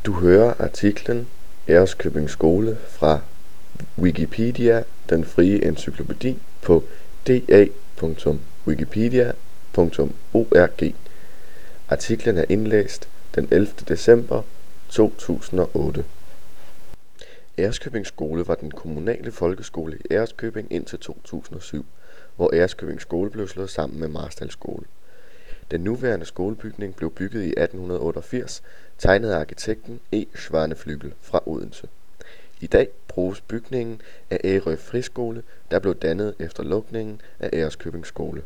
Du hører artiklen Ærøskøbing Skole fra Wikipedia, den frie encyklopædi, på da.wikipedia.org. Artiklen er indlæst den 11. december 2008. Ærøskøbing Skole var den kommunale folkeskole i Ærøskøbing indtil 2007, hvor Ærøskøbing Skole blev slået sammen med Marstal Skole. Den nuværende skolebygning blev bygget i 1888, tegnet af arkitekten E. Svaneflygel fra Odense. I dag bruges bygningen af Ærø Friskole, der blev dannet efter lukningen af Ærøskøbing Skole.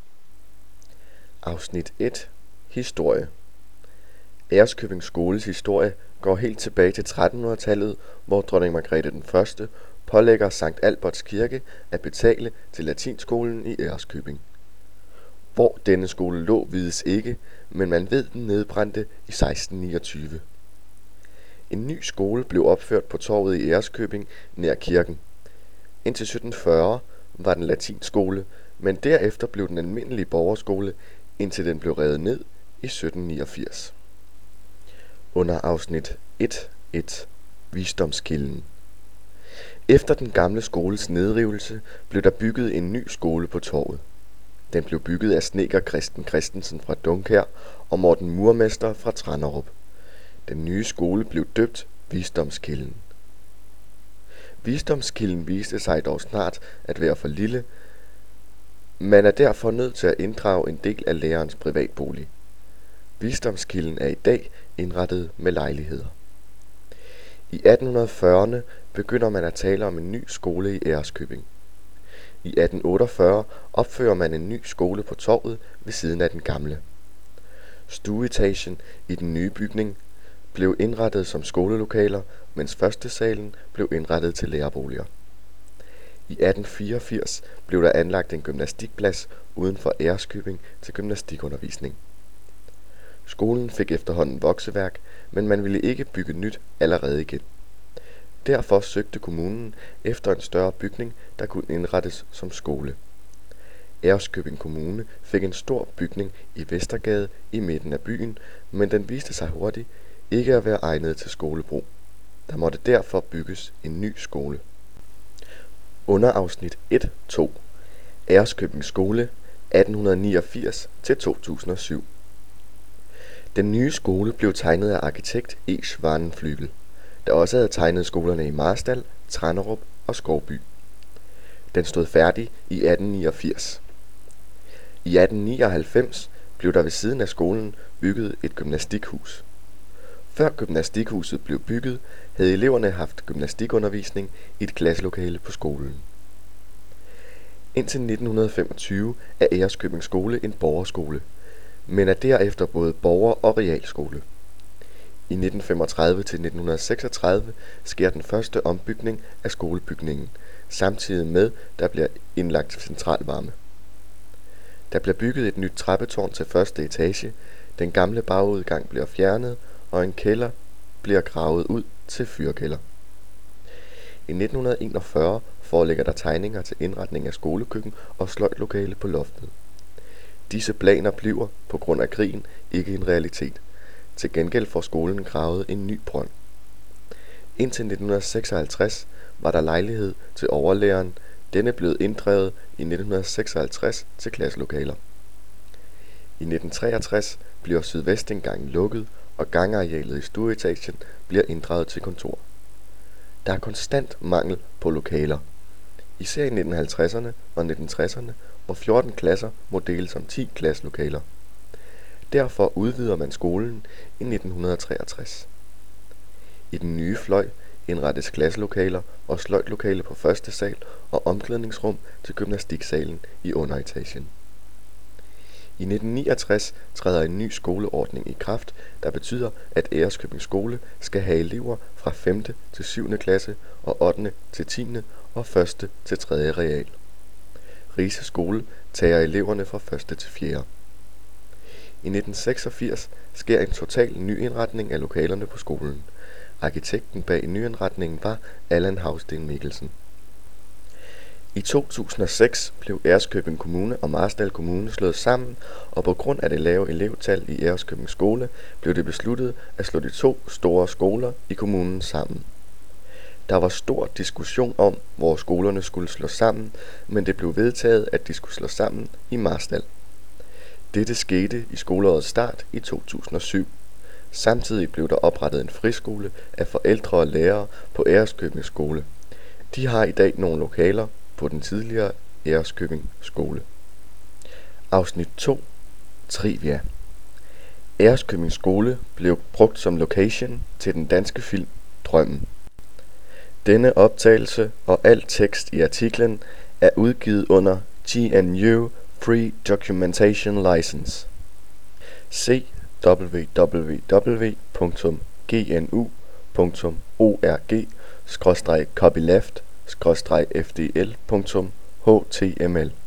Afsnit 1. Historie. Ærøskøbing Skoles historie går helt tilbage til 1300-tallet, hvor dronning Margrethe den 1. pålægger Sankt Alberts Kirke at betale til latinskolen i Ærøskøbing. Hvor denne skole lå, vides ikke, men man ved, den nedbrændte i 1629. En ny skole blev opført på torvet i Ærøskøbing nær kirken. Indtil 1740 var den latinskole, men derefter blev den almindelige borgerskole, indtil den blev revet ned i 1789. Under afsnit 1.1. Visdomskilden. Efter den gamle skoles nedrivelse blev der bygget en ny skole på torvet. Den blev bygget af snedker Christen Christensen fra Dunkær og Morten Murmester fra Tranderup. Den nye skole blev døbt Visdomskilden. Visdomskilden viste sig dog snart at være for lille. Man er derfor nødt til at inddrage en del af lærerens privatbolig. Visdomskilden er i dag indrettet med lejligheder. I 1840'erne begynder man at tale om en ny skole i Ærøskøbing. I 1848 opfører man en ny skole på torvet ved siden af den gamle. Stueetagen i den nye bygning blev indrettet som skolelokaler, mens førstesalen blev indrettet til lærerboliger. I 1884 blev der anlagt en gymnastikplads uden for Ærøskøbing til gymnastikundervisning. Skolen fik efterhånden vokseværk, men man ville ikke bygge nyt allerede igen. Derfor søgte kommunen efter en større bygning, der kunne indrettes som skole. Ærøskøbing Kommune fik en stor bygning i Vestergade i midten af byen, men den viste sig hurtigt ikke at være egnet til skolebrug. Der måtte derfor bygges en ny skole. Under afsnit 1.2. Ærøskøbing Skole 1889-2007. Den nye skole blev tegnet af arkitekt E. Svaneflygel, der også havde tegnet skolerne i Marstal, Tranderup og Skovby. Den stod færdig i 1889. I 1899 blev der ved siden af skolen bygget et gymnastikhus. Før gymnastikhuset blev bygget, havde eleverne haft gymnastikundervisning i et klasselokale på skolen. Indtil 1925 er Ærøskøbing Skole en borgerskole, men er derefter både borger- og realskole. I 1935-1936 sker den første ombygning af skolebygningen, samtidig med, der bliver indlagt centralvarme. Der bliver bygget et nyt trappetårn til første etage, den gamle bagudgang bliver fjernet, og en kælder bliver gravet ud til fyrkælder. I 1941 foreligger der tegninger til indretning af skolekøkken og sløjdlokale på loftet. Disse planer bliver, på grund af krigen, ikke en realitet. Til gengæld får skolen gravet en ny brønd. Indtil 1956 var der lejlighed til overlæreren. Denne blev inddrevet i 1956 til klasselokaler. I 1963 bliver sydvestindgangen lukket, og gangarealet i stueetagen bliver inddraget til kontor. Der er konstant mangel på lokaler. Især i 1950'erne og 1960'erne, hvor 14 klasser må deles som 10 klasselokaler. Derfor udvider man skolen i 1963. I den nye fløj indrettes klasselokaler og sløjdlokale på første sal og omklædningsrum til gymnastiksalen i underetagen. I 1969 træder en ny skoleordning i kraft, der betyder, at Ærøskøbing Skole skal have elever fra 5. til 7. klasse og 8. til 10. og 1. til 3. real. Rise Skole tager eleverne fra 1. til 4. I 1986 sker en total nyindretning af lokalerne på skolen. Arkitekten bag nyindretningen var Allan Hausten Mikkelsen. I 2006 blev Ærøskøbing Kommune og Marstal Kommune slået sammen, og på grund af det lave elevtal i Ærøskøbing Skole blev det besluttet at slå de to store skoler i kommunen sammen. Der var stor diskussion om, hvor skolerne skulle slås sammen, men det blev vedtaget, at de skulle slås sammen i Marstal. Dette skete i skoleårets start i 2007. Samtidig blev der oprettet en friskole af forældre og lærere på Ærøskøbing Skole. De har i dag nogle lokaler på den tidligere Ærøskøbing Skole. Afsnit 2. Trivia. Ærøskøbing Skole blev brugt som location til den danske film Drømmen. Denne optagelse og al tekst i artiklen er udgivet under GNU Free Documentation License. Se www.gnu.org/copyleft/fdl.html